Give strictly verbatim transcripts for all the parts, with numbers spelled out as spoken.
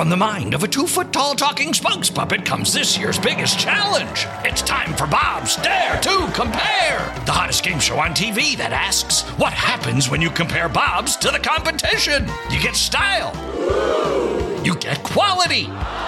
From the mind of a two-foot-tall talking spokes puppet comes this year's biggest challenge. It's time for Bob's Dare to Compare, the hottest game show on T V that asks, what happens when you compare Bobs to the competition? You get style. You get quality.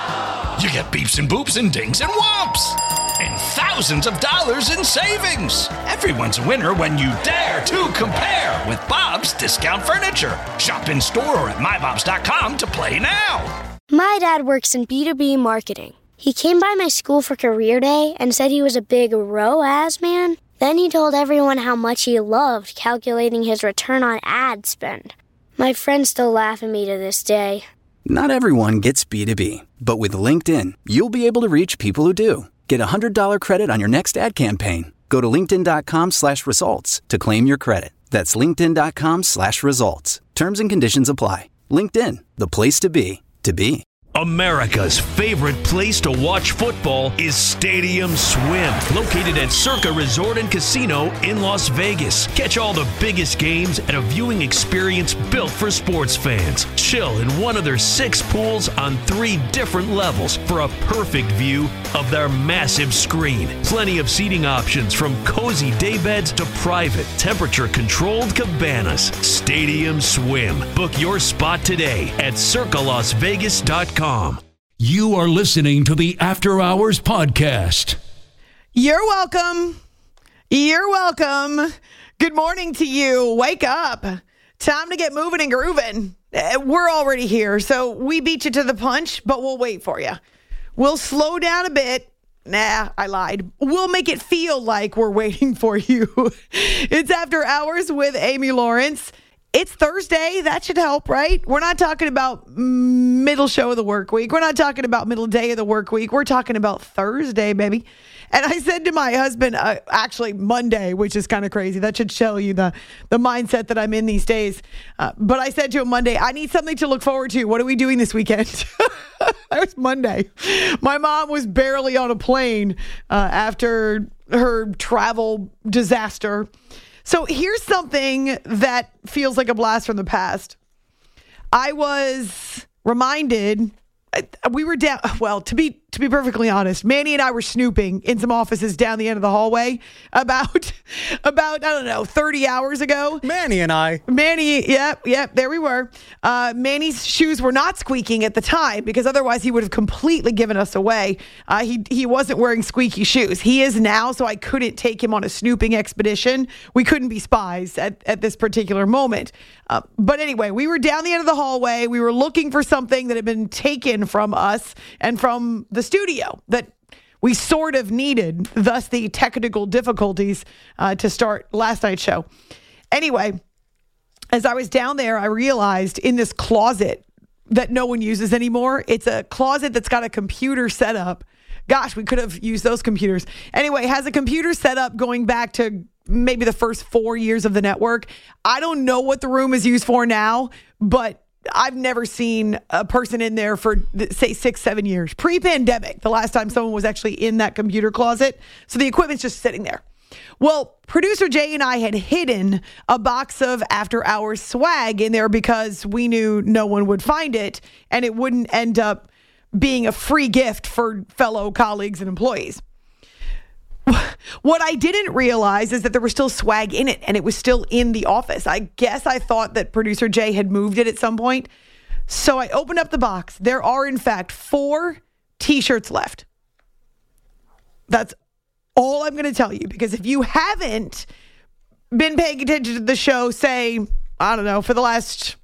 You get beeps and boops and dings and whomps. And thousands of dollars in savings. Everyone's a winner when you dare to compare with Bob's Discount Furniture. Shop in store or at my bobs dot com to play now. My dad works in B two B marketing. He came by my school for career day and said he was a big R O A S man. Then he told everyone how much he loved calculating his return on ad spend. My friends still laugh at me to this day. Not everyone gets B two B, but with LinkedIn, you'll be able to reach people who do. Get a one hundred dollars credit on your next ad campaign. Go to linkedin.com slash results to claim your credit. That's linkedin.com slash results. Terms and conditions apply. LinkedIn, the place to be, to be. America's favorite place to watch football is Stadium Swim, located at Circa Resort and Casino in Las Vegas. Catch all the biggest games at a viewing experience built for sports fans. Chill in one of their six pools on three different levels for a perfect view of their massive screen. Plenty of seating options from cozy daybeds to private, temperature-controlled cabanas. Stadium Swim. Book your spot today at circa las vegas dot com. You are listening to the After Hours Podcast. You're welcome. You're welcome. Good morning to you. Wake up. Time to get moving and grooving. We're already here, so we beat you to the punch, but we'll wait for you. We'll slow down a bit. Nah, I lied. We'll make it feel like we're waiting for you. It's After Hours with Amy Lawrence. It's Thursday. That should help, right? We're not talking about middle show of the work week. We're not talking about middle day of the work week. We're talking about Thursday, baby. And I said to my husband, uh, actually Monday, which is kind of crazy. That should show you the, the mindset that I'm in these days. Uh, but I said to him Monday, I need something to look forward to. What are we doing this weekend? That was Monday. My mom was barely on a plane uh, after her travel disaster. So here's something that feels like a blast from the past. I was reminded, we were down, well, to be to be perfectly honest, Manny and I were snooping in some offices down the end of the hallway about, about I don't know, thirty hours ago. Manny and I. Manny, yep, yep, there we were. Uh, Manny's shoes were not squeaking at the time because otherwise he would have completely given us away. Uh, he he wasn't wearing squeaky shoes. He is now, so I couldn't take him on a snooping expedition. We couldn't be spies at, at this particular moment. Uh, but anyway, we were down the end of the hallway. We were looking for something that had been taken from us and from the studio that we sort of needed, thus the technical difficulties uh, to start last night's show. Anyway, as I was down there, I realized in this closet that no one uses anymore, it's a closet that's got a computer set up. Gosh, we could have used those computers. Anyway, has a computer set up going back to maybe the first four years of the network. I don't know what the room is used for now, but I've never seen a person in there for, say, six, seven years. Pre-pandemic, the last time someone was actually in that computer closet. So the equipment's just sitting there. Well, producer Jay and I had hidden a box of After Hours swag in there because we knew no one would find it and it wouldn't end up being a free gift for fellow colleagues and employees. What I didn't realize is that there was still swag in it and it was still in the office. I guess I thought that producer Jay had moved it at some point. So I opened up the box. There are, in fact, four t-shirts left. That's all I'm going to tell you, because if you haven't been paying attention to the show, say, I don't know, for the last...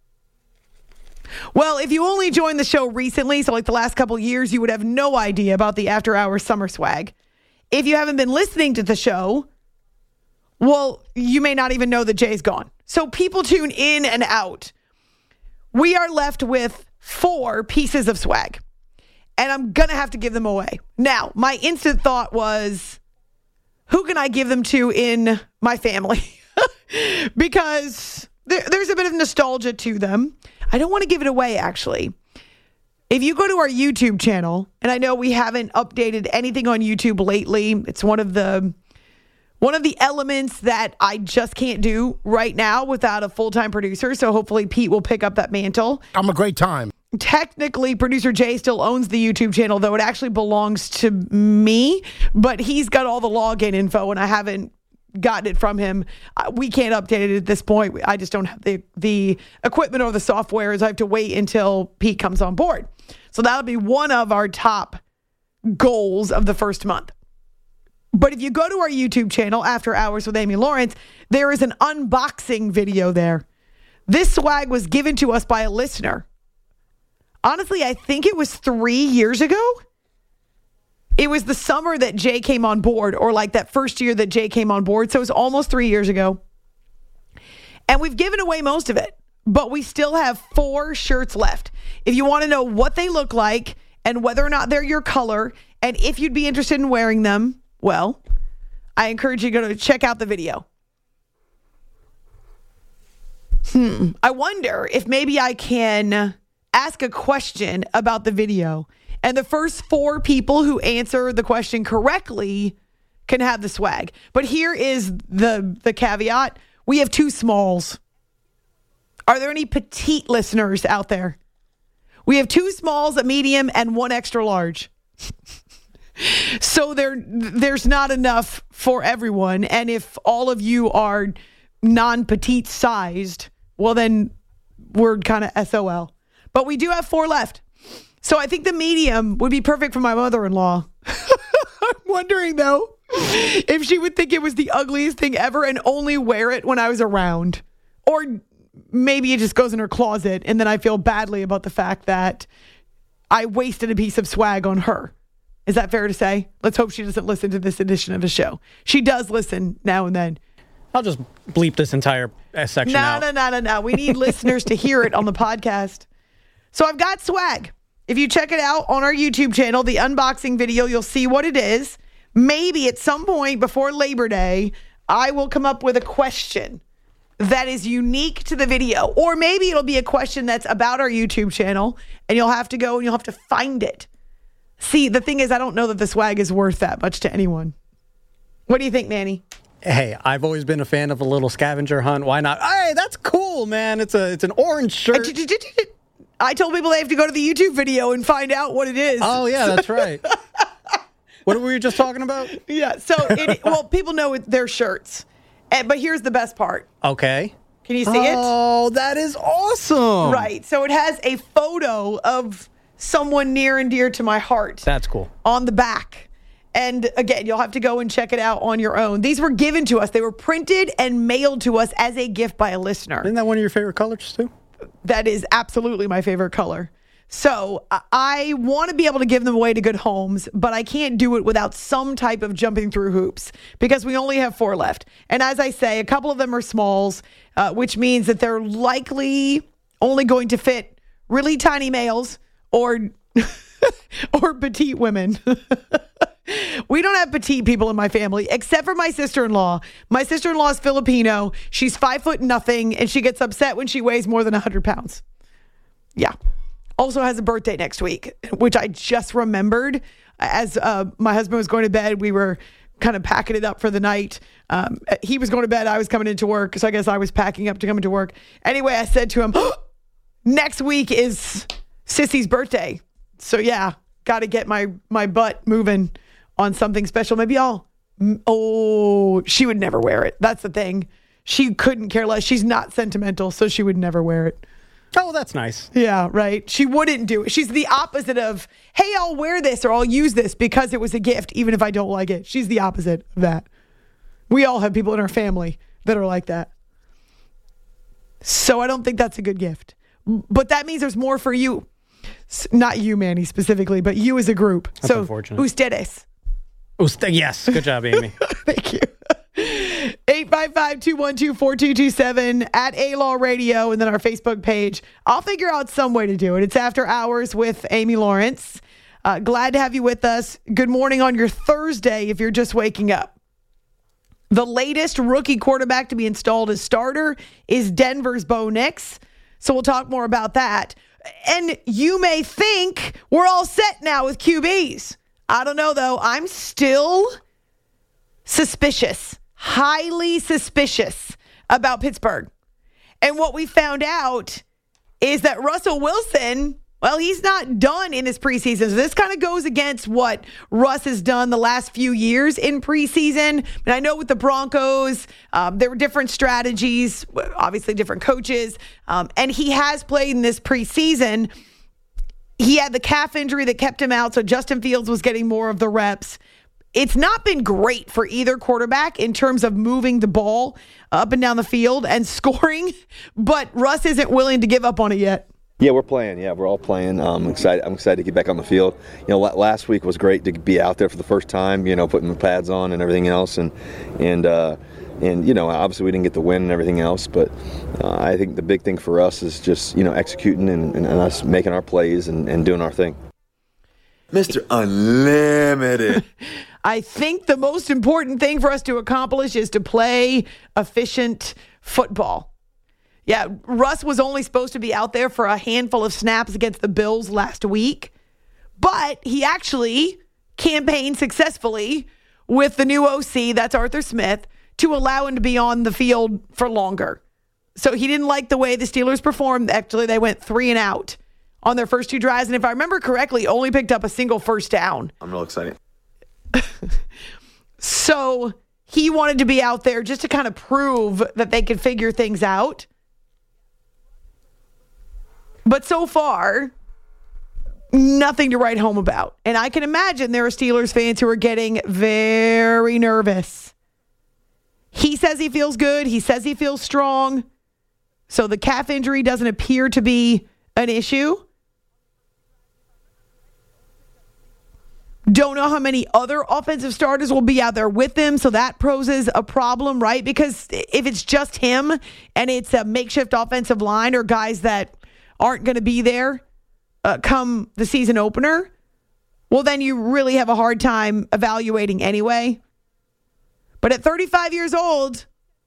Well, if you only joined the show recently, so like the last couple years, you would have no idea about the After Hours summer swag. If you haven't been listening to the show, well, you may not even know that Jay's gone. So people tune in and out. We are left with four pieces of swag, and I'm going to have to give them away. Now, my instant thought was, who can I give them to in my family? Because there, there's a bit of nostalgia to them. I don't want to give it away, actually. If you go to our YouTube channel, and I know we haven't updated anything on YouTube lately, it's one of the one of the elements that I just can't do right now without a full-time producer, so hopefully Pete will pick up that mantle. I'm a great time. technically, producer Jay still owns the YouTube channel, though it actually belongs to me. But he's got all the login info, and I haven't gotten it from him. Uh, we can't update it at this point. I just don't have the, the equipment or the software, as I have to wait until Pete comes on board. So that'll be one of our top goals of the first month. But if you go to our YouTube channel, After Hours with Amy Lawrence, there is an unboxing video there. This swag was given to us by a listener. Honestly, I think it was three years ago. It was the summer that Jay came on board, or like that first year that Jay came on board. So it was almost three years ago. And we've given away most of it, but we still have four shirts left. If you want to know what they look like and whether or not they're your color, and if you'd be interested in wearing them, well, I encourage you to go to check out the video. Hmm. I wonder if maybe I can ask a question about the video, and the first four people who answer the question correctly can have the swag. But here is the, the caveat. We have two smalls. Are there any petite listeners out there? We have two smalls, a medium, and one extra large. So there, there's not enough for everyone. And if all of you are non-petite sized, well, then we're kind of S O L. But we do have four left. So I think the medium would be perfect for my mother-in-law. I'm wondering, though, if she would think it was the ugliest thing ever and only wear it when I was around. Or maybe it just goes in her closet, and then I feel badly about the fact that I wasted a piece of swag on her. Is that fair to say? Let's hope she doesn't listen to this edition of the show. She does listen now and then. I'll just bleep this entire section no, out. No, no, no, no. We need listeners to hear it on the podcast. So I've got swag. If you check it out on our YouTube channel, the unboxing video, you'll see what it is. Maybe at some point before Labor Day, I will come up with a question that is unique to the video. Or maybe it'll be a question that's about our YouTube channel, and you'll have to go and you'll have to find it. See, the thing is, I don't know that the swag is worth that much to anyone. What do you think, Manny? Hey, I've always been a fan of a little scavenger hunt. Why not? Hey, that's cool, man. It's a it's an orange shirt. I told people they have to go to the YouTube video and find out what it is. Oh, yeah, that's right. What were you just talking about? Yeah, so, it, well, people know it, they're shirts. And, but here's the best part. Okay. Can you see oh, it? Oh, that is awesome. Right. So it has a photo of someone near and dear to my heart. That's cool. On the back. And again, you'll have to go and check it out on your own. These were given to us. They were printed and mailed to us as a gift by a listener. Isn't that one of your favorite colors, too? That is absolutely my favorite color. So I want to be able to give them away to good homes, but I can't do it without some type of jumping through hoops because we only have four left. And as I say, a couple of them are smalls, uh, which means that they're likely only going to fit really tiny males or or petite women. We don't have petite people in my family, except for my sister-in-law. My sister-in-law is Filipino. She's five foot nothing, and she gets upset when she weighs more than one hundred pounds. Yeah. Also has a birthday next week, which I just remembered. As uh, my husband was going to bed, we were kind of packing it up for the night. Um, he was going to bed. I was coming into work, so I guess I was packing up to come into work. Anyway, I said to him, oh, next week is Sissy's birthday. So, yeah, got to get my, my butt moving on something special. Maybe I'll, oh, she would never wear it. That's the thing. She couldn't care less. She's not sentimental, so she would never wear it. Oh, that's nice. Yeah, right. She wouldn't do it. She's the opposite of, hey, I'll wear this or I'll use this because it was a gift, even if I don't like it. She's the opposite of that. We all have people in our family that are like that. So I don't think that's a good gift. But that means there's more for you. Not you, Manny, specifically, but you as a group. That's so, unfortunate. Ustedes. Uste- yes. Good job, Amy. Thank you. eight five five, two one two, four two two seven at A-Law Radio and then our Facebook page. I'll figure out some way to do it. It's After Hours with Amy Lawrence. Uh, glad to have you with us. Good morning on your Thursday if you're just waking up. The latest rookie quarterback to be installed as starter is Denver's Bo Nix. So we'll talk more about that. And you may think we're all set now with Q Bs. I don't know, though. I'm still suspicious, highly suspicious about Pittsburgh. And what we found out is that Russell Wilson Well, he's not done in this preseason. So this kind of goes against what Russ has done the last few years in preseason. And I know with the Broncos, um, there were different strategies, obviously different coaches. Um, and he has played in this preseason. He had the calf injury that kept him out, so Justin Fields was getting more of the reps. It's not been great for either quarterback in terms of moving the ball up and down the field and scoring, but Russ isn't willing to give up on it yet. Yeah, we're playing. Yeah, we're all playing. Um, excited. I'm excited to get back on the field. You know, last week was great to be out there for the first time. You know, putting the pads on and everything else, and and uh, and you know, obviously we didn't get the win and everything else, but uh, I think the big thing for us is just you know executing and, and, and us making our plays and, and doing our thing. Mister Unlimited. I think the most important thing for us to accomplish is to play efficient football. Yeah, Russ was only supposed to be out there for a handful of snaps against the Bills last week, but he actually campaigned successfully with the new O C, that's Arthur Smith, to allow him to be on the field for longer. So he didn't like the way the Steelers performed. Actually, they went three and out on their first two drives, and if I remember correctly, only picked up a single first down. I'm real excited. So he wanted to be out there just to kind of prove that they could figure things out. But so far, nothing to write home about. And I can imagine there are Steelers fans who are getting very nervous. He says he feels good. He says he feels strong. So the calf injury doesn't appear to be an issue. Don't know how many other offensive starters will be out there with him, so that poses a problem, right? Because if it's just him and it's a makeshift offensive line or guys that aren't going to be there uh, come the season opener, well, then you really have a hard time evaluating anyway. But at thirty-five years old,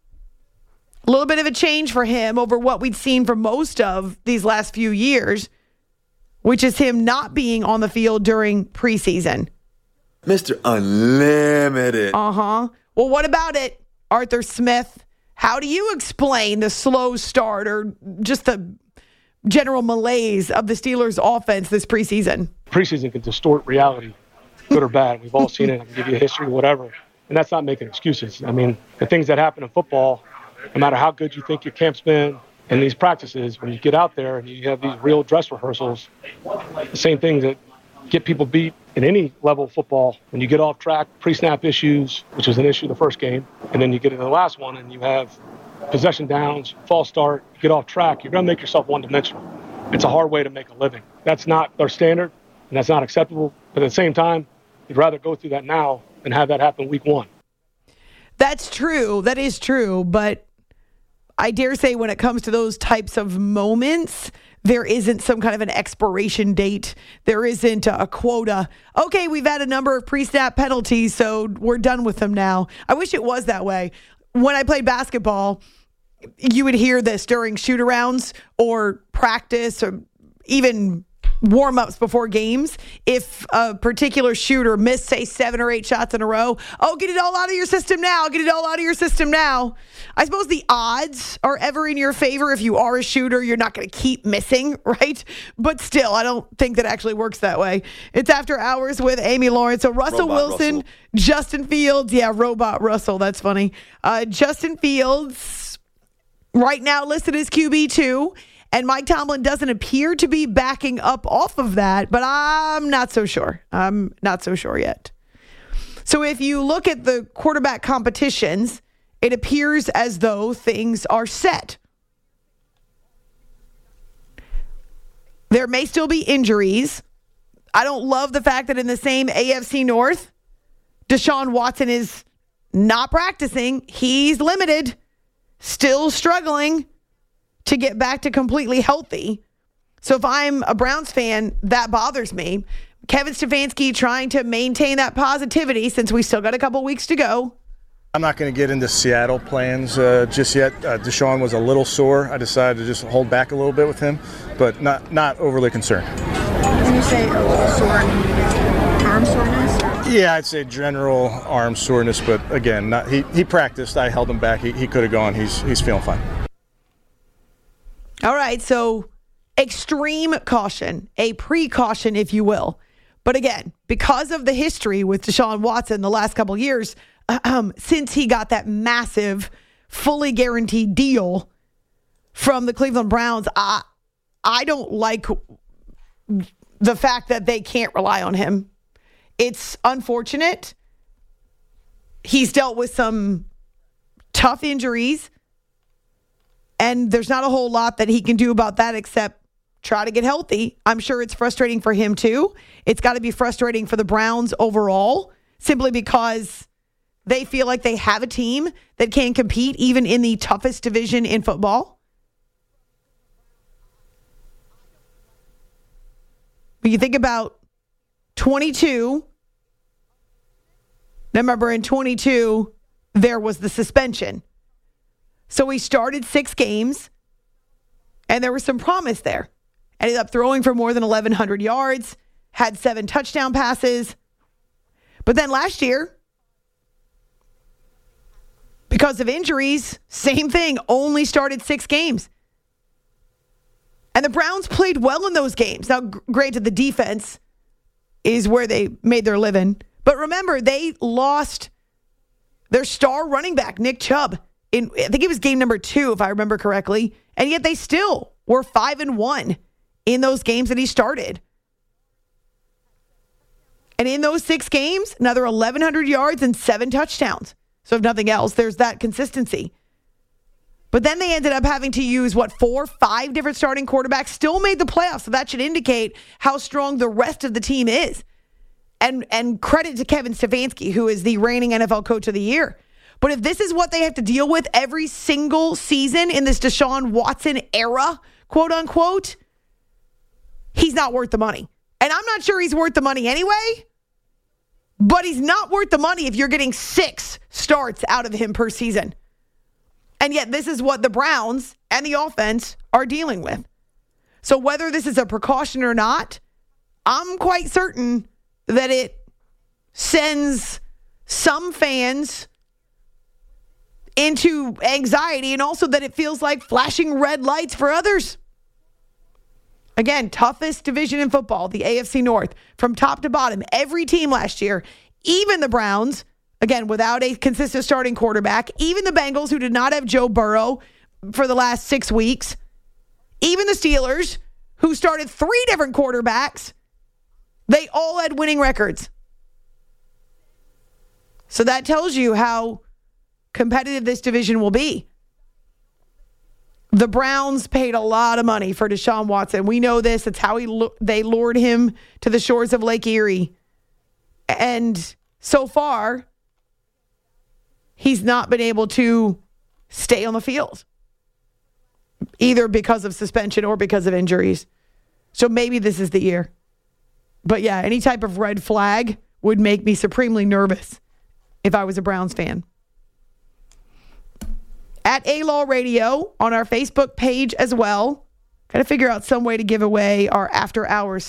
a little bit of a change for him over what we'd seen for most of these last few years, which is him not being on the field during preseason. Mister Unlimited. Uh-huh. Well, what about it, Arthur Smith? How do you explain the slow start or just the general malaise of the Steelers' offense this preseason? Preseason can distort reality, good or bad. We've all seen it. I can give you a history, whatever. And that's not making excuses. I mean, the things that happen in football, no matter how good you think your camp's been, and these practices, when you get out there and you have these real dress rehearsals, the same things that get people beat in any level of football, when you get off track, pre-snap issues, which was an issue the first game, and then you get into the last one and you have possession downs, false start, you get off track, you're going to make yourself one-dimensional. It's a hard way to make a living. That's not our standard, and that's not acceptable. But at the same time, you'd rather go through that now than have that happen week one. That's true. That is true. But I dare say when it comes to those types of moments, there isn't some kind of an expiration date. There isn't a quota. Okay, we've had a number of pre-snap penalties, so we're done with them now. I wish it was that way. When I played basketball, you would hear this during shoot-arounds or practice or even warm-ups before games. If a particular shooter missed, say, seven or eight shots in a row, oh, get it all out of your system now. Get it all out of your system now. I suppose the odds are ever in your favor. If you are a shooter, you're not going to keep missing, right? But still, I don't think that actually works that way. It's After Hours with Amy Lawrence. So Russell Robot Wilson, Russell. Justin Fields. Yeah, Robot Russell. That's funny. Uh, Justin Fields, right now listed as Q B two. And Mike Tomlin doesn't appear to be backing up off of that, but I'm not so sure. I'm not so sure yet. So if you look at the quarterback competitions, it appears as though things are set. There may still be injuries. I don't love the fact that in the same A F C North, Deshaun Watson is not practicing. He's limited, still struggling to get back to completely healthy. So if I'm a Browns fan, that bothers me. Kevin Stefanski trying to maintain that positivity since we still got a couple weeks to go. I'm not going to get into Seattle plans uh, just yet. Uh, Deshaun was a little sore. I decided to just hold back a little bit with him, but not not overly concerned. When you say a little sore, arm soreness? Yeah, I'd say general arm soreness, but again, not, he, he practiced. I held him back. He, he could have gone. He's he's feeling fine. All right, so extreme caution, a precaution, if you will. But again, because of the history with Deshaun Watson the last couple of years, um, since he got that massive, fully guaranteed deal from the Cleveland Browns, I, I don't like the fact that they can't rely on him. It's unfortunate. He's dealt with some tough injuries, and there's not a whole lot that he can do about that except try to get healthy. I'm sure it's frustrating for him too. It's got to be frustrating for the Browns overall, simply because they feel like they have a team that can compete even in the toughest division in football. When you think about twenty-two, remember in twenty-two, there was the suspension. So he started six games, and there was some promise there. Ended up throwing for more than eleven hundred yards, had seven touchdown passes. But then last year, because of injuries, same thing, only started six games. And the Browns played well in those games. Now, granted, the defense is where they made their living. But remember, they lost their star running back, Nick Chubb. In, I think it was game number two, if I remember correctly. And yet they still were five and one in those games that he started. And in those six games, another eleven hundred yards and seven touchdowns. So if nothing else, there's that consistency. But then they ended up having to use, what, four, five different starting quarterbacks, still made the playoffs. So that should indicate how strong the rest of the team is. And and credit to Kevin Stefanski, who is the reigning N F L Coach of the Year. But if this is what they have to deal with every single season in this Deshaun Watson era, quote unquote, he's not worth the money. And I'm not sure he's worth the money anyway, but he's not worth the money if you're getting six starts out of him per season. And yet this is what the Browns and the offense are dealing with. So whether this is a precaution or not, I'm quite certain that it sends some fans into anxiety, and also that it feels like flashing red lights for others. Again, toughest division in football, the A F C North, from top to bottom. Every team last year, even the Browns, again, without a consistent starting quarterback, even the Bengals, who did not have Joe Burrow for the last six weeks, even the Steelers, who started three different quarterbacks, they all had winning records. So that tells you how competitive this division will be. The Browns paid a lot of money for Deshaun Watson. We know this. It's how he they lured him to the shores of Lake Erie. And so far, he's not been able to stay on the field, either because of suspension or because of injuries. So maybe this is the year. But yeah, any type of red flag would make me supremely nervous if I was a Browns fan. At A-Law Radio on our Facebook page as well. Got to figure out some way to give away our after-hours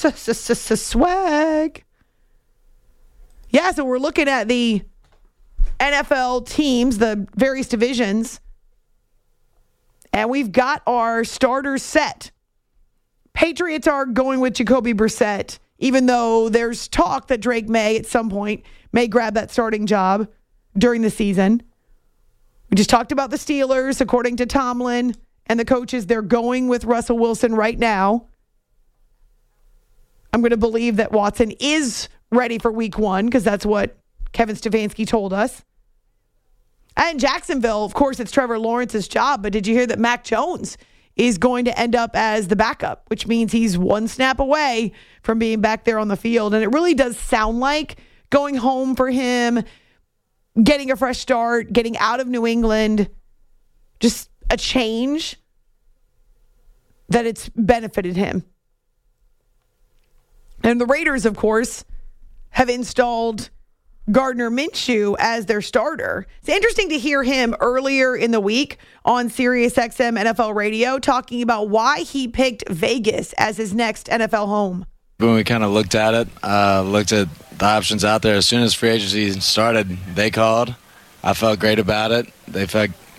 swag. Yeah, so we're looking at the N F L teams, the various divisions, and we've got our starters set. Patriots are going with Jacoby Brissett, even though there's talk that Drake May at some point may grab that starting job during the season. We just talked about the Steelers. According to Tomlin and the coaches, they're going with Russell Wilson right now. I'm going to believe that Watson is ready for week one because that's what Kevin Stefanski told us. And Jacksonville, of course, it's Trevor Lawrence's job, but did you hear that Mac Jones is going to end up as the backup, which means he's one snap away from being back there on the field. And it really does sound like going home for him, getting a fresh start, getting out of New England, just a change, that it's benefited him. And the Raiders, of course, have installed Gardner Minshew as their starter. It's interesting to hear him earlier in the week on SiriusXM N F L Radio talking about why he picked Vegas as his next N F L home. When we kind of looked at it, uh, looked at the options out there, as soon as free agency started, they called. I felt great about it. They felt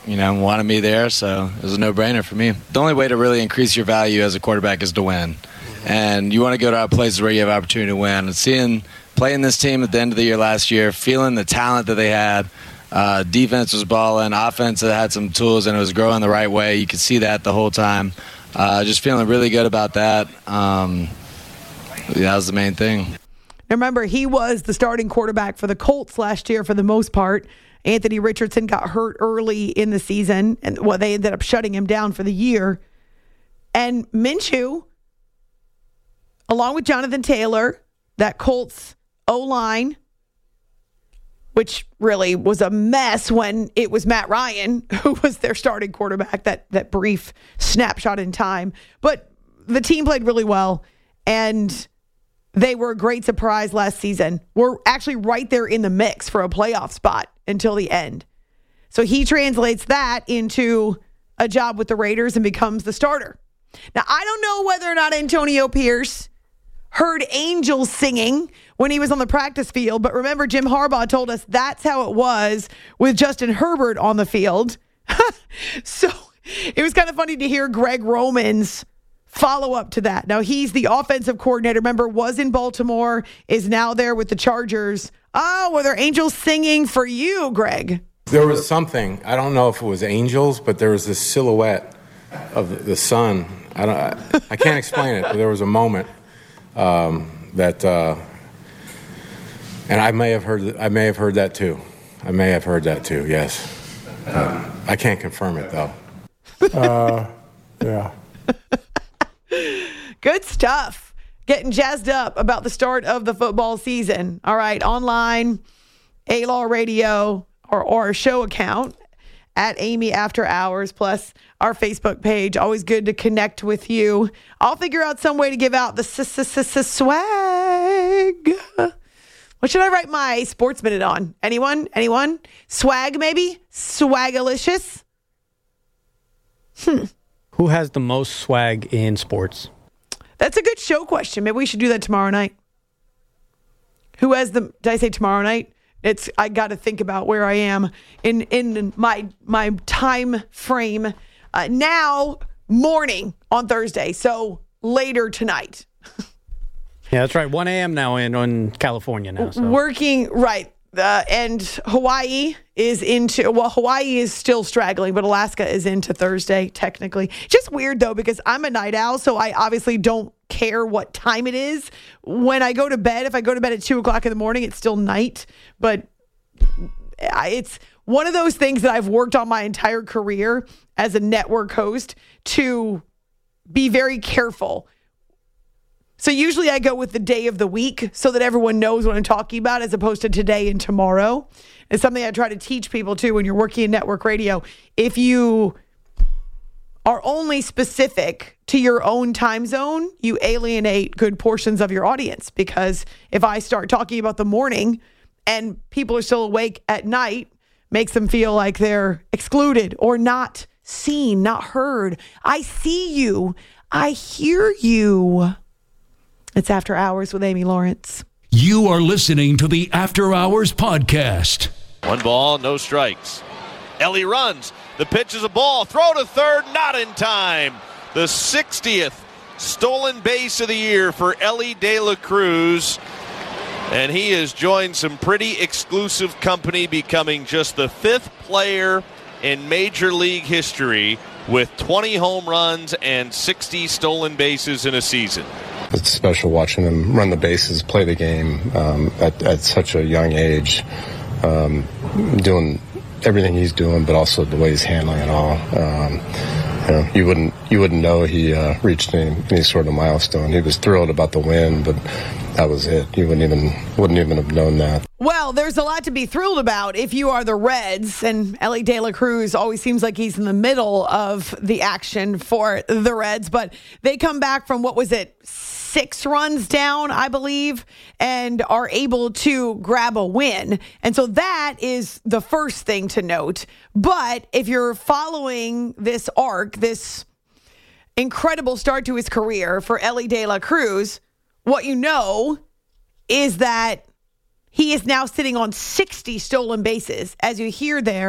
you know, wanted me there, so it was a no-brainer for me. The only way to really increase your value as a quarterback is to win. And you want to go to places where you have opportunity to win. And seeing, playing this team at the end of the year last year, feeling the talent that they had, uh, defense was balling, offense had some tools, and it was growing the right way. You could see that the whole time. Uh, just feeling really good about that. Um, that was the main thing. Remember, he was the starting quarterback for the Colts last year for the most part. Anthony Richardson got hurt early in the season, and well, they ended up shutting him down for the year. And Minshew, along with Jonathan Taylor, that Colts O-line, which really was a mess when it was Matt Ryan who was their starting quarterback, that, that brief snapshot in time. But the team played really well, and they were a great surprise last season. We're actually right there in the mix for a playoff spot until the end. So he translates that into a job with the Raiders and becomes the starter. Now, I don't know whether or not Antonio Pierce heard angels singing when he was on the practice field, but remember, Jim Harbaugh told us that's how it was with Justin Herbert on the field. So it was kind of funny to hear Greg Roman's follow up to that. Now, he's the offensive coordinator. Remember, was in Baltimore, is now there with the Chargers. Oh, were there angels singing for you, Greg? There was something. I don't know if it was angels, but there was this silhouette of the sun. I don't. I, I can't explain it, but there was a moment um, that, uh, and I may have heard. I may have heard that too. I may have heard that too. Yes, uh, I can't confirm it though. Uh, yeah. Good stuff. Getting jazzed up about the start of the football season. All right, online, A-Law Radio, or, or our show account at Amy After Hours, plus our Facebook page. Always good to connect with you. I'll figure out some way to give out the swag. What should I write my Sports Minute on? Anyone? Anyone? Swag, maybe? Swagalicious? Hmm. Who has the most swag in sports? That's a good show question. Maybe we should do that tomorrow night. Who has the, did I say tomorrow night? It's, I got to think about where I am in, in my, my time frame. Uh, now, morning on Thursday. So later tonight. Yeah, that's right. one a.m. now in, in California now. So. Working, right. Uh, and Hawaii is into, well, Hawaii is still straggling, but Alaska is into Thursday, technically. Just weird, though, because I'm a night owl, so I obviously don't care what time it is. When I go to bed, if I go to bed at two o'clock in the morning, it's still night. But it's one of those things that I've worked on my entire career as a network host to be very careful. So usually I go with the day of the week so that everyone knows what I'm talking about, as opposed to today and tomorrow. It's something I try to teach people too when you're working in network radio. If you are only specific to your own time zone, you alienate good portions of your audience. Because if I start talking about the morning and people are still awake at night, makes them feel like they're excluded or not seen, not heard. I see you. I hear you. It's After Hours with Amy Lawrence. You are listening to the After Hours podcast. One ball, no strikes. Ellie runs. The pitch is a ball. Throw to third, not in time. The sixtieth stolen base of the year for Ellie De La Cruz. And he has joined some pretty exclusive company, becoming just the fifth player in Major League history with twenty home runs and sixty stolen bases in a season. It's special watching him run the bases, play the game um, at, at such a young age, um, doing everything he's doing, but also the way he's handling it all. Um, you know, you wouldn't you wouldn't know he uh, reached any, any sort of milestone. He was thrilled about the win, but that was it. You wouldn't even wouldn't even have known that. Well, there's a lot to be thrilled about if you are the Reds, and Ellie De La Cruz always seems like he's in the middle of the action for the Reds, but they come back from, what was it, six runs down, I believe, and are able to grab a win. And so that is the first thing to note. But if you're following this arc, this incredible start to his career for Ellie De La Cruz, what you know is that he is now sitting on sixty stolen bases, as you hear there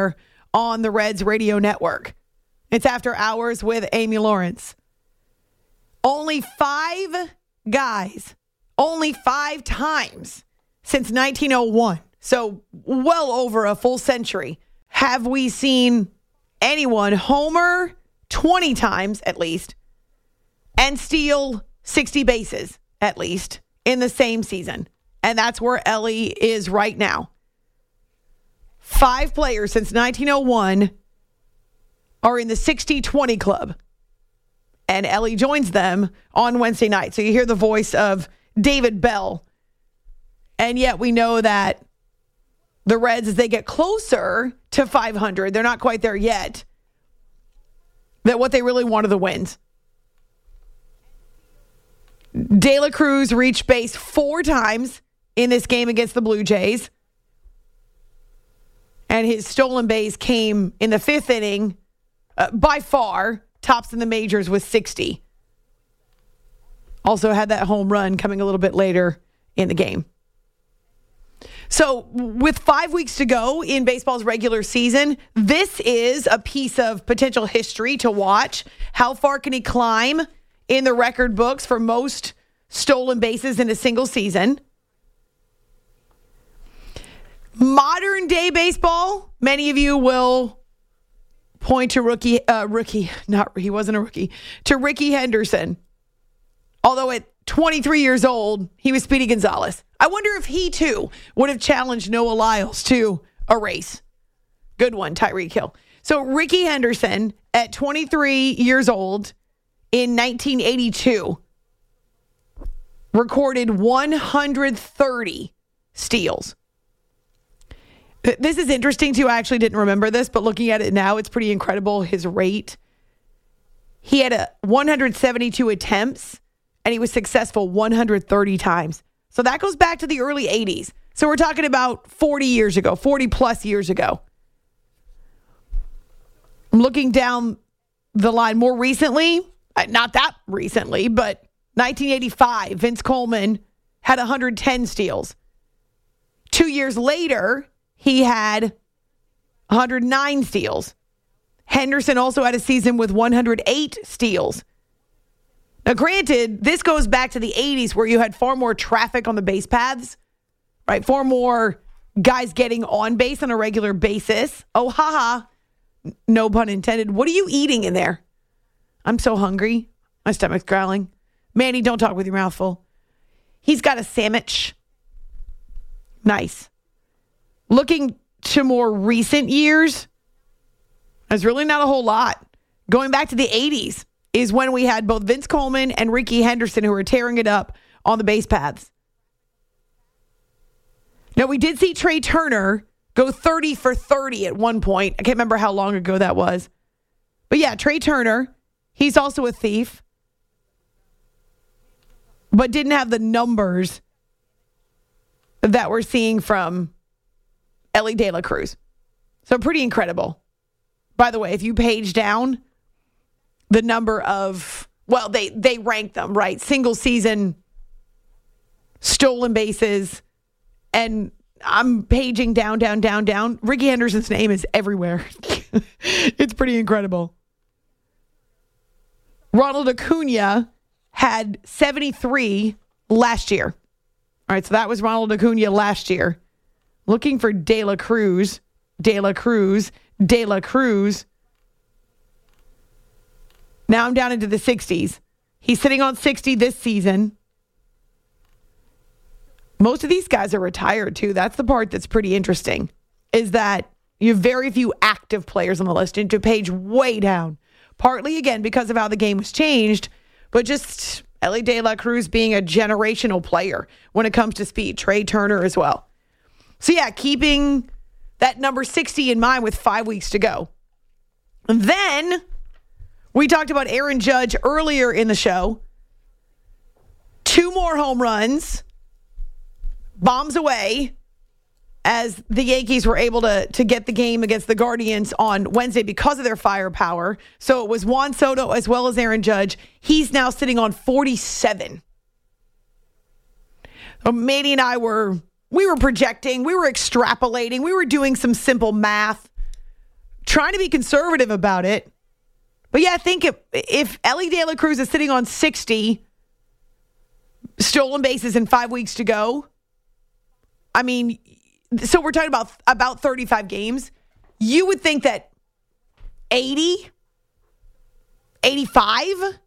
on the Reds radio network. It's After Hours with Amy Lawrence. Only five guys, only five times since nineteen oh one, so well over a full century, have we seen anyone homer twenty times at least and steal sixty bases at least in the same season. And that's where Elly is right now. Five players since nineteen oh one are in the sixty twenty club. And Elly joins them on Wednesday night. So you hear the voice of David Bell. And yet we know that the Reds, as they get closer to five hundred, they're not quite there yet, that what they really want are the wins. De La Cruz reached base four times in this game against the Blue Jays. And his stolen base came in the fifth inning, uh, by far, tops in the majors with sixty. Also had that home run coming a little bit later in the game. So with five weeks to go in baseball's regular season, this is a piece of potential history to watch. How far can he climb in the record books for most stolen bases in a single season? Modern day baseball, many of you will point to rookie, uh, rookie, not, he wasn't a rookie, to Ricky Henderson. Although at twenty-three years old, he was Speedy Gonzalez. I wonder if he too would have challenged Noah Lyles to a race. Good one, Tyreek Hill. So Ricky Henderson at twenty-three years old in nineteen eighty-two recorded one hundred thirty steals. This is interesting too. I actually didn't remember this, but looking at it now, it's pretty incredible, his rate. He had a one hundred seventy-two attempts, and he was successful one hundred thirty times. So that goes back to the early eighties. So we're talking about forty years ago, forty plus years ago. I'm looking down the line more recently, not that recently, but nineteen eighty-five, Vince Coleman had one hundred ten steals. Two years later, he had one hundred nine steals. Henderson also had a season with one hundred eight steals. Now, granted, this goes back to the eighties where you had far more traffic on the base paths, right? Far more guys getting on base on a regular basis. Oh, haha. No pun intended. What are you eating in there? I'm so hungry. My stomach's growling. Manny, don't talk with your mouth full. He's got a sandwich. Nice. Looking to more recent years, there's really not a whole lot. Going back to the eighties is when we had both Vince Coleman and Ricky Henderson who were tearing it up on the base paths. Now, we did see Trey Turner go thirty for thirty at one point. I can't remember how long ago that was. But yeah, Trey Turner, he's also a thief, but didn't have the numbers that we're seeing from Elly De La Cruz. So pretty incredible. By the way, if you page down the number of, well, they, they rank them, right? Single season stolen bases. And I'm paging down, down, down, down. Ricky Henderson's name is everywhere. It's pretty incredible. Ronald Acuna had seventy-three last year. All right, so that was Ronald Acuna last year. Looking for De La Cruz, De La Cruz, De La Cruz. Now I'm down into the sixties. He's sitting on sixty this season. Most of these guys are retired too. That's the part that's pretty interesting, is that you have very few active players on the list, and to page way down. Partly, again, because of how the game was changed, but just Elly De La Cruz being a generational player when it comes to speed. Trey Turner as well. So yeah, keeping that number sixty in mind with five weeks to go. And then we talked about Aaron Judge earlier in the show. Two more home runs. Bombs away as the Yankees were able to, to get the game against the Guardians on Wednesday because of their firepower. So it was Juan Soto as well as Aaron Judge. He's now sitting on forty-seven. So Manny and I were, we were projecting, we were extrapolating, we were doing some simple math, trying to be conservative about it. But yeah, I think if, if Elly De La Cruz is sitting on sixty stolen bases in five weeks to go, I mean, so we're talking about about thirty-five games. You would think that eighty, eighty-five,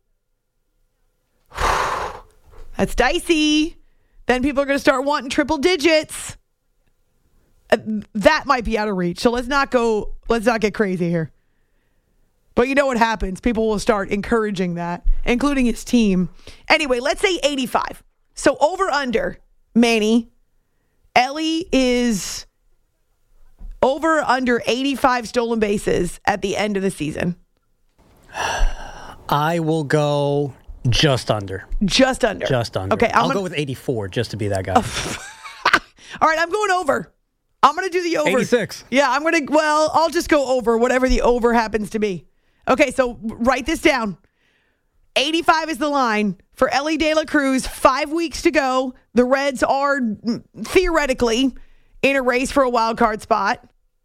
that's dicey. Then people are going to start wanting triple digits. Uh, that might be out of reach. So let's not go, let's not get crazy here. But you know what happens? People will start encouraging that, including his team. Anyway, let's say eighty-five. So over under, Manny, Elly is over under eighty-five stolen bases at the end of the season. I will go just under. Just under. Just under. Okay, I'll gonna, go with eighty-four just to be that guy. All right, I'm going over. I'm going to do the over. eighty-six. Yeah, I'm going to, well, I'll just go over, whatever the over happens to be. Okay, so write this down. eighty-five is the line for Elly De La Cruz. Five weeks to go. The Reds are theoretically in a race for a wild card spot.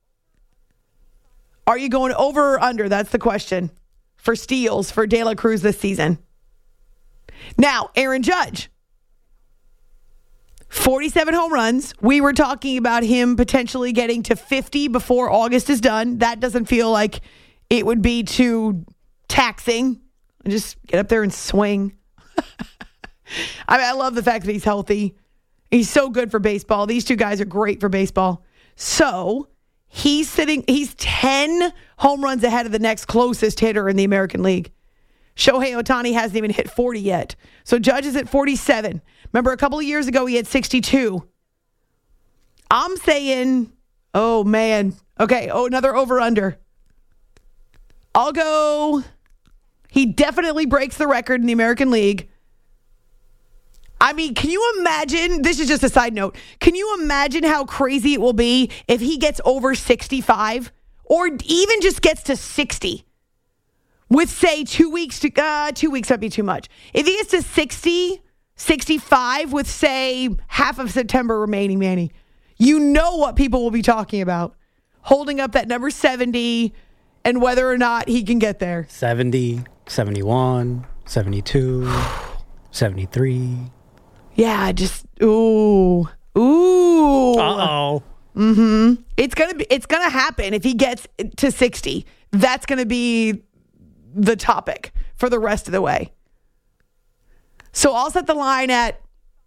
Are you going over or under? That's the question for steals for De La Cruz this season. Now, Aaron Judge. forty-seven home runs. We were talking about him potentially getting to fifty before August is done. That doesn't feel like it would be too taxing. Just get up there and swing. I mean, I love the fact that he's healthy. He's so good for baseball. These two guys are great for baseball. So he's sitting, he's ten home runs ahead of the next closest hitter in the American League. Shohei Ohtani hasn't even hit forty yet. So Judge is at forty-seven. Remember, a couple of years ago, he had sixty-two. I'm saying, oh, man. Okay, oh, another over-under. I'll go, he definitely breaks the record in the American League. I mean, can you imagine, this is just a side note, can you imagine how crazy it will be if he gets over sixty-five or even just gets to sixty with, say, two weeks to, uh, two weeks might be too much. If he gets to sixty, sixty-five with, say, half of September remaining, Manny, you know what people will be talking about. Holding up that number seventy and whether or not he can get there. seventy, seventy-one, seventy-two, seventy-three. Yeah, just, ooh, ooh. Uh-oh. Mm-hmm. It's going to be, it's going to happen if he gets to sixty. That's going to be the topic for the rest of the way. So I'll set the line at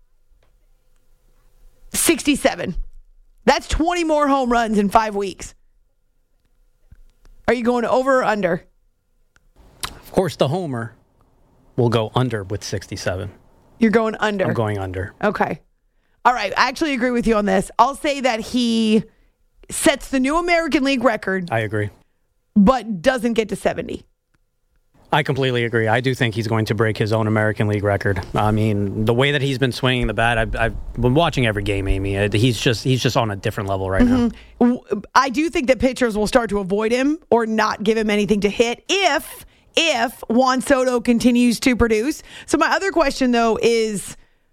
sixty-seven. That's twenty more home runs in five weeks. Are you going over or under? Of course, the homer will go under with sixty-seven. You're going under. I'm going under. Okay. All right. I actually agree with you on this. I'll say that he sets the new American League record. I agree. But doesn't get to seventy. I completely agree. I do think he's going to break his own American League record. I mean, the way that he's been swinging the bat, I've, I've been watching every game, Amy. He's just he's just on a different level right mm-hmm. now. I do think that pitchers will start to avoid him or not give him anything to hit if if Juan Soto continues to produce. So my other question, though, is,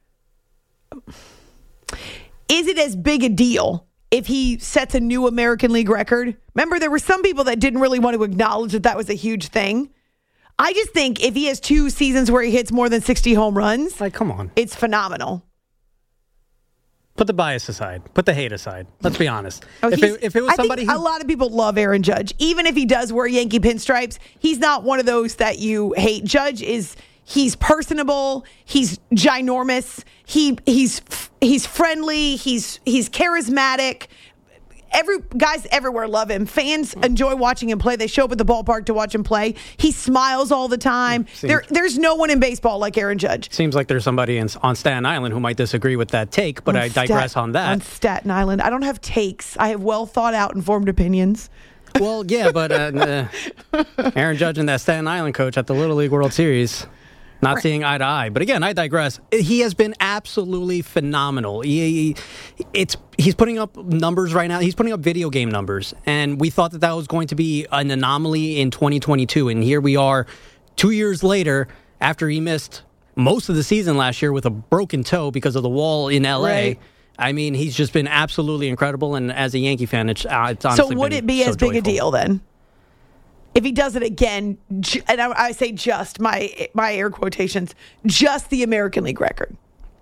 is it as big a deal if he sets a new American League record? Remember, there were some people that didn't really want to acknowledge that that was a huge thing. I just think if he has two seasons where he hits more than sixty home runs, like, come on, it's phenomenal. Put the bias aside. Put the hate aside. Let's be honest. Oh, if, it, if it was I somebody think who... a lot of people love Aaron Judge. Even if he does wear Yankee pinstripes, he's not one of those that you hate. Judge is, he's personable. He's ginormous. He he's he's friendly. He's he's charismatic. Every guys everywhere love him. Fans enjoy watching him play. They show up at the ballpark to watch him play. He smiles all the time. Seems, there, there's no one in baseball like Aaron Judge. Seems like there's somebody in, on Staten Island who might disagree with that take, but on I digress Stat, on that. On Staten Island, I don't have takes. I have well thought out, informed opinions. Well, yeah, but uh, uh, Aaron Judge and that Staten Island coach at the Little League World Series. Not seeing eye to eye. But again, I digress. He has been absolutely phenomenal. He, he, it's He's putting up numbers right now. He's putting up video game numbers. And we thought that that was going to be an anomaly in twenty twenty-two. And here we are two years later after he missed most of the season last year with a broken toe because of the wall in L A. Right. I mean, he's just been absolutely incredible. And as a Yankee fan, it's, uh, it's honestly So would been it be so as big joyful. a deal then? if he does it again, ju- and I, I say just, my my air quotations, just the American League record?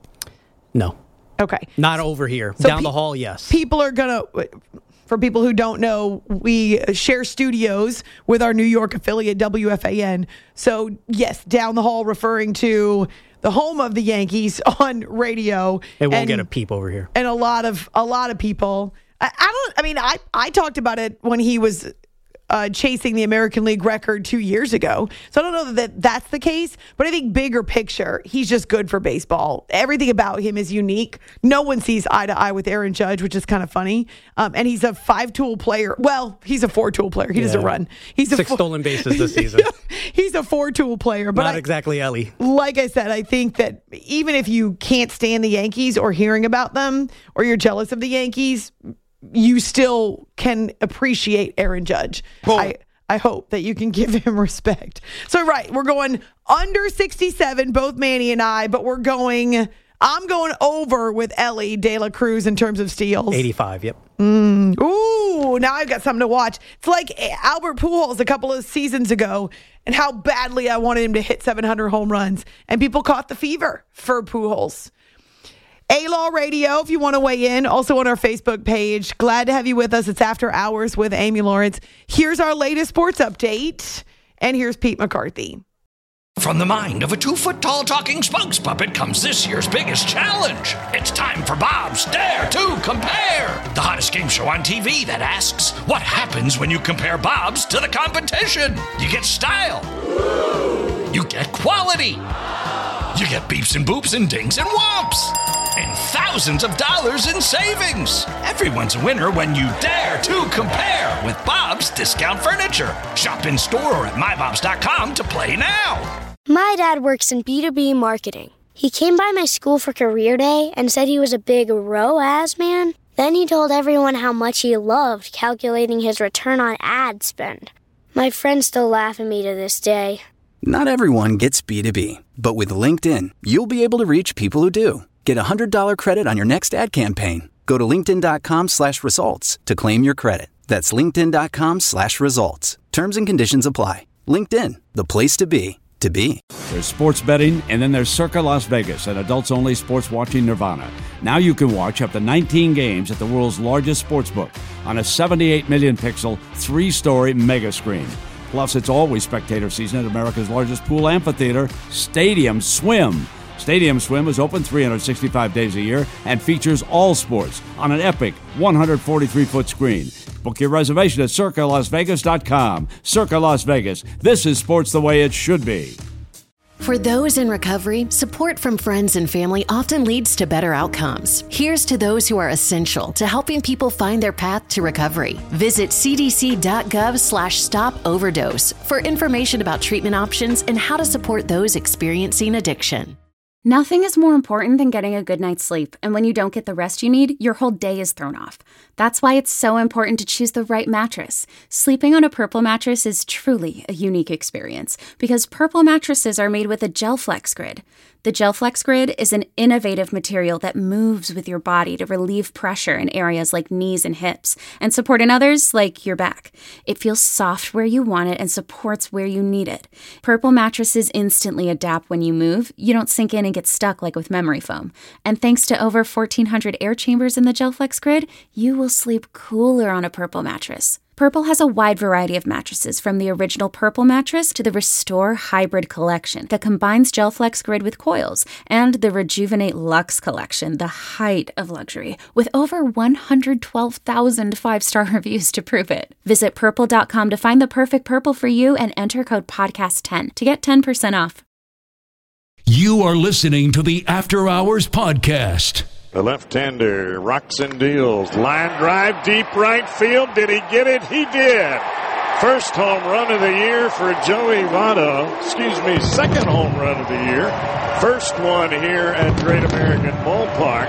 No. Okay. Not over here. So Down pe- the hall, yes. People are going to, for people who don't know, we share studios with our New York affiliate, W F A N. So, yes, down the hall, referring to the home of the Yankees on radio. It won't and, get a peep over here. And a lot of a lot of people. I, I don't. I mean, I I talked about it when he was uh, chasing the American League record two years ago. So I don't know that that's the case, but I think bigger picture, he's just good for baseball. Everything about him is unique. No one sees eye to eye with Aaron Judge, which is kind of funny. Um, and he's a five-tool player. Well, he's a four-tool player. He yeah. doesn't run. He's a Six four- stolen bases this season. He's a four-tool player. But Not I, exactly Ellie. Like I said, I think that even if you can't stand the Yankees or hearing about them, or you're jealous of the Yankees, you still can appreciate Aaron Judge. Cool. I, I hope that you can give him respect. So, right, we're going under sixty-seven, both Manny and I, but we're going, I'm going over with Elly De La Cruz in terms of steals. eighty-five, yep. Mm, ooh, now I've got something to watch. It's like Albert Pujols a couple of seasons ago and how badly I wanted him to hit seven hundred home runs. And people caught the fever for Pujols. A-Law Radio, if you want to weigh in, also on our Facebook page. Glad to have you with us. It's After Hours with Amy Lawrence. Here's our latest sports update, and here's Pete McCarthy. From the mind of a two-foot-tall talking spokes puppet comes this year's biggest challenge. It's time for Bob's Dare to Compare, the hottest game show on T V that asks, what happens when you compare Bobs to the competition? You get style. You get quality. You get beeps and boops and dings and whomps. And thousands of dollars in savings. Everyone's a winner when you dare to compare with Bob's Discount Furniture. Shop in store or at my bobs dot com to play now. My dad works in B two B marketing. He came by my school for career day and said he was a big R O A S man. Then he told everyone how much he loved calculating his return on ad spend. My friends still laugh at me to this day. Not everyone gets B two B, but with LinkedIn, you'll be able to reach people who do. Get a one hundred dollars credit on your next ad campaign. Go to linkedin.com slash results to claim your credit. That's linkedin.com slash results. Terms and conditions apply. LinkedIn, the place to be, to be. There's sports betting, and then there's Circa Las Vegas, an adults-only sports watching nirvana. Now you can watch up to nineteen games at the world's largest sportsbook on a seventy-eight million pixel, three-story mega screen. Plus, it's always spectator season at America's largest pool amphitheater, Stadium Swim. Stadium Swim is open three hundred sixty-five days a year and features all sports on an epic one hundred forty-three foot screen. Book your reservation at circa las vegas dot com. Circa Las Vegas. This is sports the way it should be. For those in recovery, support from friends and family often leads to better outcomes. Here's to those who are essential to helping people find their path to recovery. Visit cdc.gov slash stop overdose for information about treatment options and how to support those experiencing addiction. Nothing is more important than getting a good night's sleep, and when you don't get the rest you need, your whole day is thrown off. That's why it's so important to choose the right mattress. Sleeping on a Purple mattress is truly a unique experience because Purple mattresses are made with a GelFlex Grid. The GelFlex Grid is an innovative material that moves with your body to relieve pressure in areas like knees and hips and support in others like your back. It feels soft where you want it and supports where you need it. Purple mattresses instantly adapt when you move. You don't sink in and get stuck like with memory foam. And thanks to over fourteen hundred air chambers in the GelFlex Grid, you will sleep cooler on a Purple mattress. Purple has a wide variety of mattresses, from the original Purple mattress to the Restore Hybrid collection that combines GelFlex Grid with coils, and the Rejuvenate Luxe collection, the height of luxury, with over one hundred twelve thousand five-star reviews to prove it. Visit purple dot com to find the perfect Purple for you and enter code podcast ten to get ten percent off. You are listening to the After Hours Podcast. The left-hander rocks and deals. Line drive, deep right field. Did he get it? He did. First home run of the year for Joey Votto. Excuse me, second home run of the year. First one here at Great American Ballpark.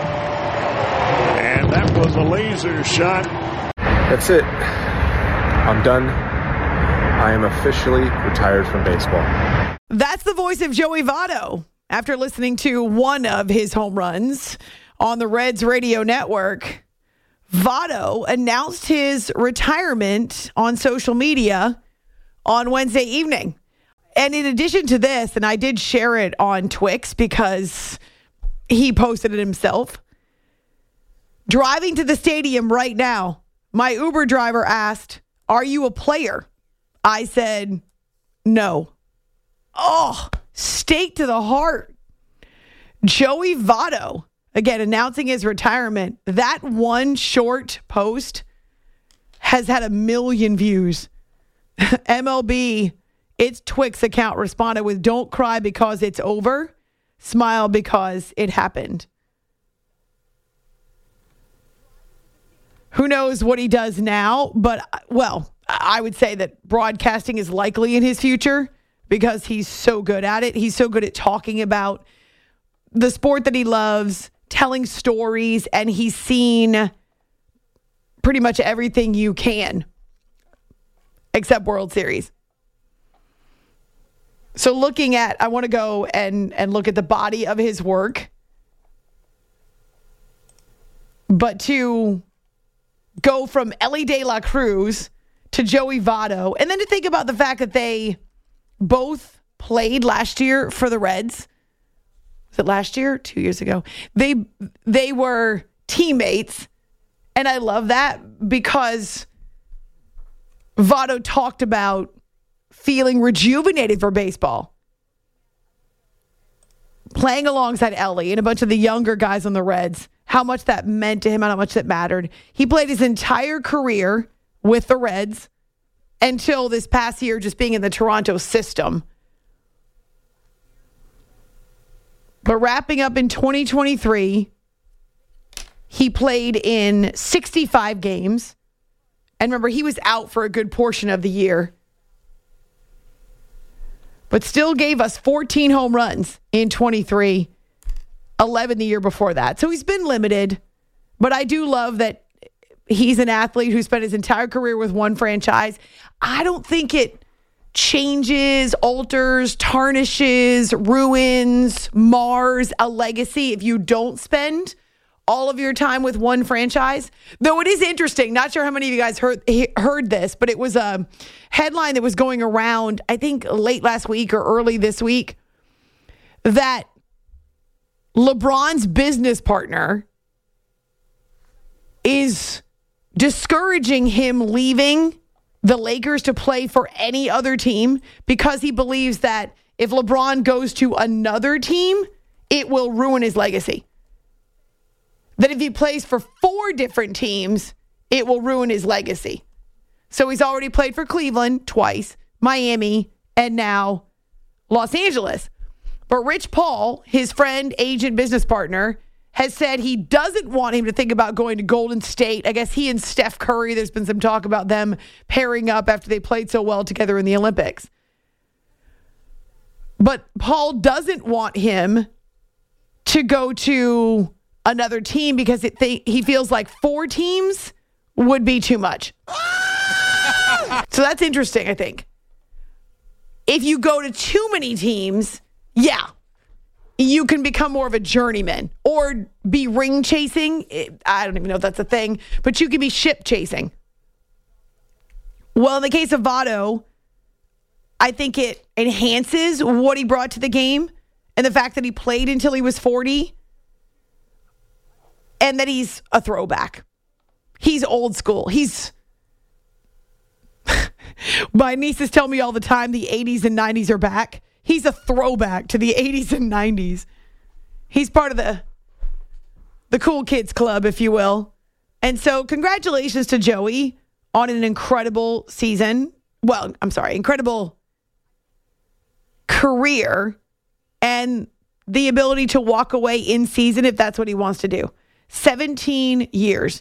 And that was a laser shot. That's it. I'm done. I am officially retired from baseball. That's the voice of Joey Votto after listening to one of his home runs on the Reds radio network. Votto announced his retirement on social media on Wednesday evening. And in addition to this, and I did share it on Twix because he posted it himself, driving to the stadium right now, my Uber driver asked, "Are you a player?" I said, "No." Oh, stake to the heart. Joey Votto, again, announcing his retirement. That one short post has had a million views. M L B, its Twix account responded with, "Don't cry because it's over. Smile because it happened." Who knows what he does now, but, well, I would say that broadcasting is likely in his future because he's so good at it. He's so good at talking about the sport that he loves, telling stories, and he's seen pretty much everything you can except World Series. So looking at, I want to go and, and look at the body of his work, but to go from Elly De La Cruz to Joey Votto, and then to think about the fact that they both played last year for the Reds. Was it last year? Two years ago. They they were teammates, and I love that because Votto talked about feeling rejuvenated for baseball, playing alongside Elly and a bunch of the younger guys on the Reds, how much that meant to him and how much that mattered. He played his entire career with the Reds until this past year just being in the Toronto system. But wrapping up in twenty twenty-three, he played in sixty-five games. And remember, he was out for a good portion of the year, but still gave us fourteen home runs in twenty-three, eleven the year before that. So he's been limited, but I do love that he's an athlete who spent his entire career with one franchise. I don't think it changes, alters, tarnishes, ruins, mars a legacy if you don't spend all of your time with one franchise. Though it is interesting, not sure how many of you guys heard heard this, but it was a headline that was going around, I think late last week or early this week, that LeBron's business partner is discouraging him leaving the Lakers to play for any other team because he believes that if LeBron goes to another team, it will ruin his legacy. That if he plays for four different teams, it will ruin his legacy. So he's already played for Cleveland twice, Miami, and now Los Angeles. But Rich Paul, his friend, agent, business partner, has said he doesn't want him to think about going to Golden State. I guess he and Steph Curry, there's been some talk about them pairing up after they played so well together in the Olympics. But Paul doesn't want him to go to another team because it th- he feels like four teams would be too much. So that's interesting, I think. If you go to too many teams, yeah, you can become more of a journeyman or be ring chasing. I don't even know if that's a thing, but you can be ship chasing. Well, in the case of Votto, I think it enhances what he brought to the game and the fact that he played until he was forty and that he's a throwback. He's old school. He's my nieces tell me all the time the eighties and nineties are back. He's a throwback to the eighties and nineties. He's part of the the cool kids club, if you will. And so congratulations to Joey on an incredible season. Well, I'm sorry, incredible career and the ability to walk away in season if that's what he wants to do. seventeen years.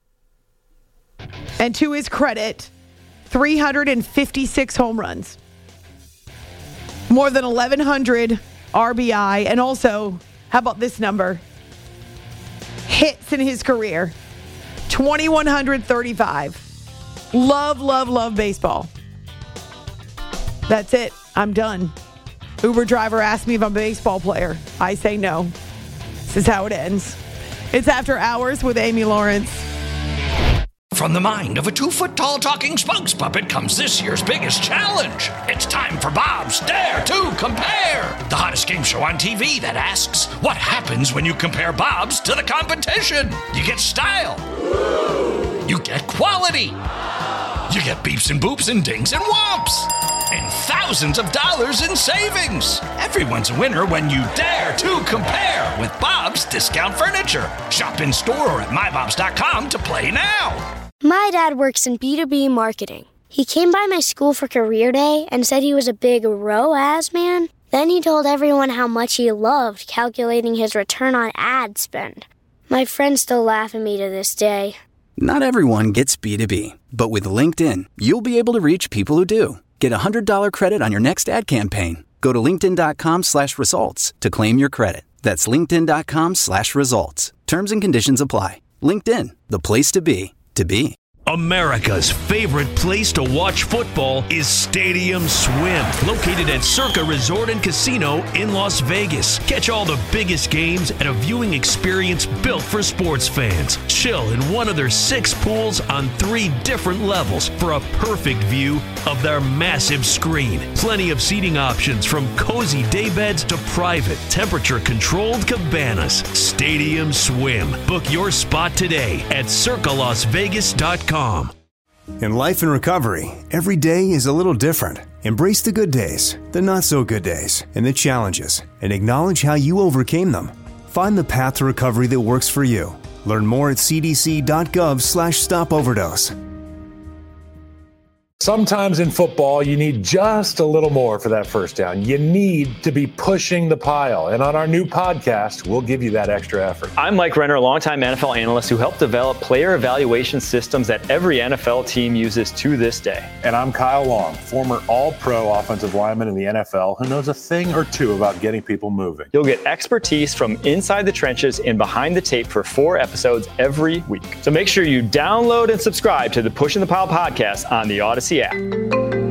And to his credit, three hundred fifty-six home runs. More than eleven hundred R B I. And also, how about this number? Hits in his career. two thousand one hundred thirty-five. Love, love, love baseball. That's it. I'm done. Uber driver asked me if I'm a baseball player. I say no. This is how it ends. It's After Hours with Amy Lawrence. From the mind of a two-foot-tall talking spokes puppet comes this year's biggest challenge. It's time for Bob's Dare to Compare, the hottest game show on T V that asks, what happens when you compare Bobs to the competition? You get style. You get quality. You get beeps and boops and dings and whomps. And thousands of dollars in savings. Everyone's a winner when you dare to compare with Bob's Discount Furniture. Shop in store or at my bobs dot com to play now. My dad works in B two B marketing. He came by my school for career day and said he was a big R O A S man. Then he told everyone how much he loved calculating his return on ad spend. My friends still laugh at me to this day. Not everyone gets B two B, but with LinkedIn, you'll be able to reach people who do. Get a one hundred dollars credit on your next ad campaign. Go to linkedin.com slash results to claim your credit. That's linkedin.com slash results. Terms and conditions apply. LinkedIn, the place to be, to be. America's favorite place to watch football is Stadium Swim, located at Circa Resort and Casino in Las Vegas. Catch all the biggest games at a viewing experience built for sports fans. Chill in one of their six pools on three different levels for a perfect view of their massive screen. Plenty of seating options from cozy daybeds to private, temperature-controlled cabanas. Stadium Swim. Book your spot today at circa las vegas dot com. In life and recovery, every day is a little different. Embrace the good days, the not so good days, and the challenges, and acknowledge how you overcame them. Find the path to recovery that works for you. Learn more at cdc.gov slash stop overdose. Sometimes in football, you need just a little more for that first down. You need to be pushing the pile. And on our new podcast, we'll give you that extra effort. I'm Mike Renner, a longtime N F L analyst who helped develop player evaluation systems that every N F L team uses to this day. And I'm Kyle Long, former all-pro offensive lineman in the N F L who knows a thing or two about getting people moving. You'll get expertise from inside the trenches and behind the tape for four episodes every week. So make sure you download and subscribe to the Pushing the Pile podcast on the Odyssey app.